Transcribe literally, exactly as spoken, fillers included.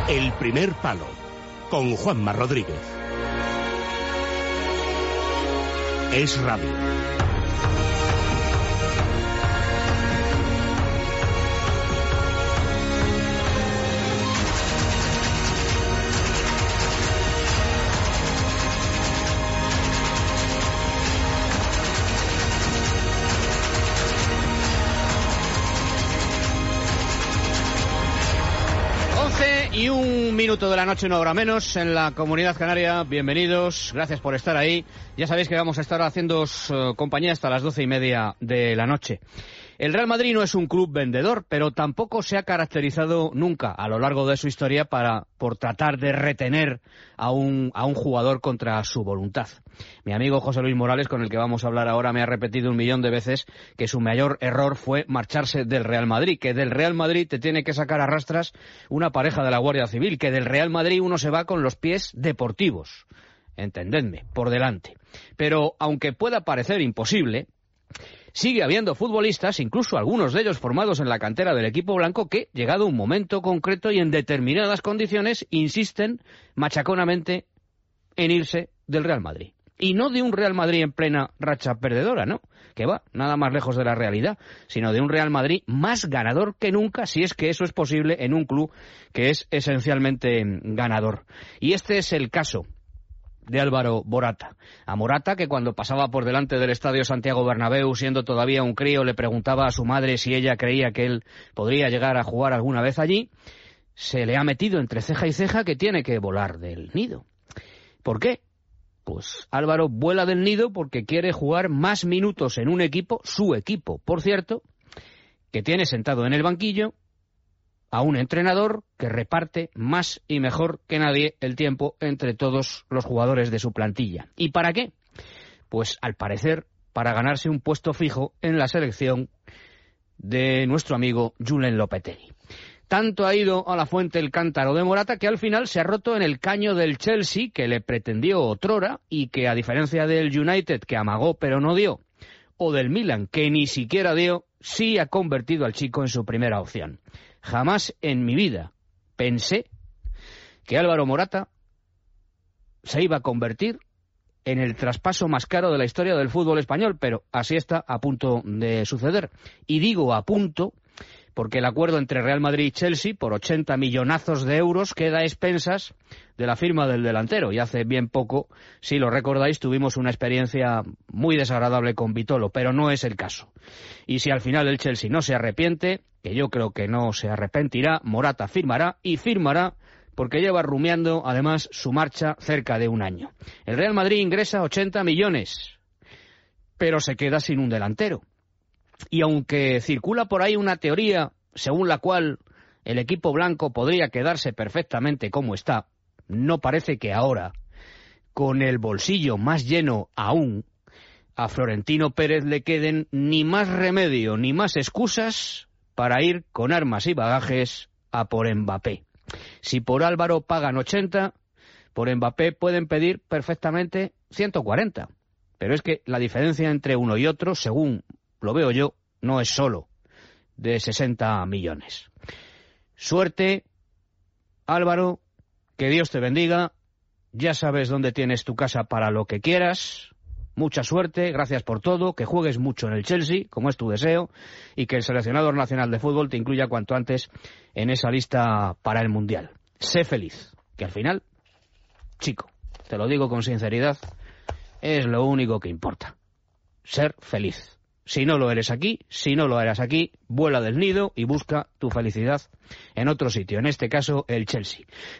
El primer palo, con Juanma Rodríguez. Es Radio. Y un minuto de la noche, una hora menos, en la Comunidad Canaria. Bienvenidos, gracias por estar ahí. Ya sabéis que vamos a estar haciéndoos uh, compañía hasta las doce y media de la noche. El Real Madrid no es un club vendedor, pero tampoco se ha caracterizado nunca a lo largo de su historia para por tratar de retener a un, a un jugador contra su voluntad. Mi amigo José Luis Morales, con el que vamos a hablar ahora, me ha repetido un millón de veces que su mayor error fue marcharse del Real Madrid, que del Real Madrid te tiene que sacar a rastras una pareja de la Guardia Civil, que del Real Madrid uno se va con los pies deportivos, entendedme, por delante. Pero aunque pueda parecer imposible, sigue habiendo futbolistas, incluso algunos de ellos formados en la cantera del equipo blanco, que, llegado un momento concreto y en determinadas condiciones, insisten machaconamente en irse del Real Madrid. Y no de un Real Madrid en plena racha perdedora, ¿no? Que va, nada más lejos de la realidad, sino de un Real Madrid más ganador que nunca, si es que eso es posible en un club que es esencialmente ganador. Y este es el caso de Álvaro Morata. A Morata, que cuando pasaba por delante del Estadio Santiago Bernabéu, siendo todavía un crío, le preguntaba a su madre si ella creía que él podría llegar a jugar alguna vez allí, se le ha metido entre ceja y ceja que tiene que volar del nido. ¿Por qué? Pues Álvaro vuela del nido porque quiere jugar más minutos en un equipo, su equipo, por cierto, que tiene sentado en el banquillo a un entrenador que reparte más y mejor que nadie el tiempo entre todos los jugadores de su plantilla. ¿Y para qué? Pues al parecer para ganarse un puesto fijo en la selección de nuestro amigo Julen Lopetegui. Tanto ha ido a la fuente el cántaro de Morata que al final se ha roto en el caño del Chelsea, que le pretendió otrora y que, a diferencia del United, que amagó pero no dio, o del Milan, que ni siquiera dio, sí ha convertido al chico en su primera opción. Jamás en mi vida pensé que Álvaro Morata se iba a convertir en el traspaso más caro de la historia del fútbol español, pero así está a punto de suceder. Y digo a punto porque el acuerdo entre Real Madrid y Chelsea por ochenta millonazos de euros queda a expensas de la firma del delantero. Y hace bien poco, si lo recordáis, tuvimos una experiencia muy desagradable con Vitolo, pero no es el caso. Y si al final el Chelsea no se arrepiente, que yo creo que no se arrepentirá, Morata firmará y firmará porque lleva rumiando además su marcha cerca de un año. El Real Madrid ingresa ochenta millones, pero se queda sin un delantero. Y aunque circula por ahí una teoría según la cual el equipo blanco podría quedarse perfectamente como está, no parece que ahora, con el bolsillo más lleno aún, a Florentino Pérez le queden ni más remedio ni más excusas para ir con armas y bagajes a por Mbappé. Si por Álvaro pagan ochenta, por Mbappé pueden pedir perfectamente ciento cuarenta. Pero es que la diferencia entre uno y otro, según lo veo yo, no es solo de sesenta millones. Suerte, Álvaro, que Dios te bendiga, ya sabes dónde tienes tu casa para lo que quieras, mucha suerte, gracias por todo, que juegues mucho en el Chelsea, como es tu deseo, y que el seleccionador nacional de fútbol te incluya cuanto antes en esa lista para el Mundial. Sé feliz, que al final, chico, te lo digo con sinceridad, es lo único que importa, ser feliz. Si no lo eres aquí, si no lo eres aquí, vuela del nido y busca tu felicidad en otro sitio, en este caso el Chelsea.